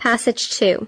Passage 2.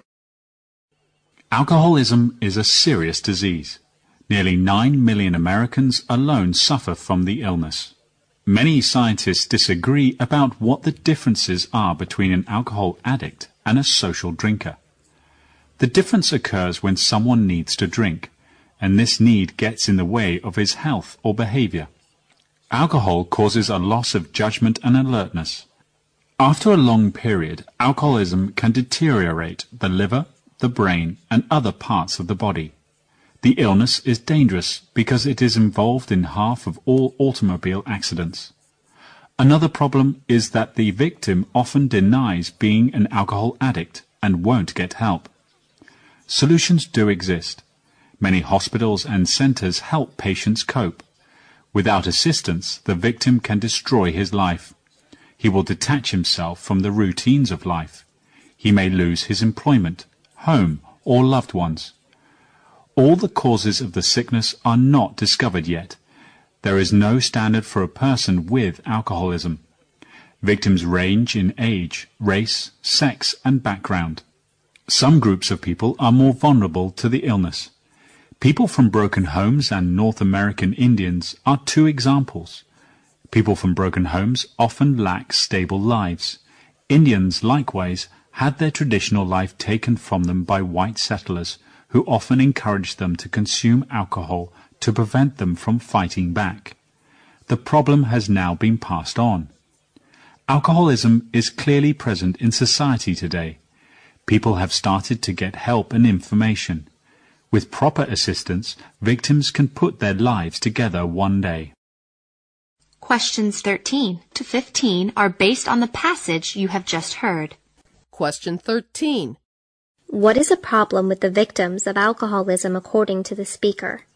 Alcoholism is a serious disease. Nearly 9 million Americans alone suffer from the illness. Many scientists disagree about what the differences are between an alcohol addict and a social drinker. The difference occurs when someone needs to drink, and this need gets in the way of his health or behavior. Alcohol causes a loss of judgment and alertness. After a long period, alcoholism can deteriorate the liver, the brain, and other parts of the body. The illness is dangerous because it is involved in half of all automobile accidents. Another problem is that the victim often denies being an alcohol addict and won't get help. Solutions do exist. Many hospitals and centers help patients cope. Without assistance, the victim can destroy his life. He will detach himself from the routines of life. He may lose his employment, home, or loved ones. All the causes of the sickness are not discovered yet. There is no standard for a person with alcoholism. Victims range in age, race, sex, and background. Some groups of people are more vulnerable to the illness. People from broken homes and North American Indians are two examples. People from broken homes often lack stable lives. Indians, likewise, had their traditional life taken from them by white settlers, who often encouraged them to consume alcohol to prevent them from fighting back. The problem has now been passed on. Alcoholism is clearly present in society today. People have started to get help and information. With proper assistance, victims can put their lives together one day. Questions 13 to 15 are based on the passage you have just heard. Question 13. What is a problem with the victims of alcoholism according to the speaker?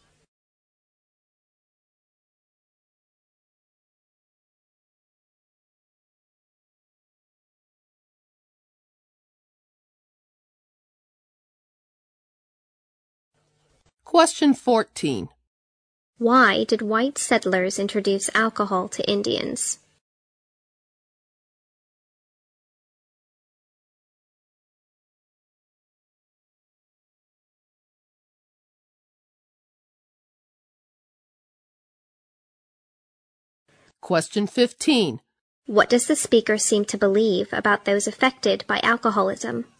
Question 14. Why did white settlers introduce alcohol to Indians? Question 15. What does the speaker seem to believe about those affected by alcoholism?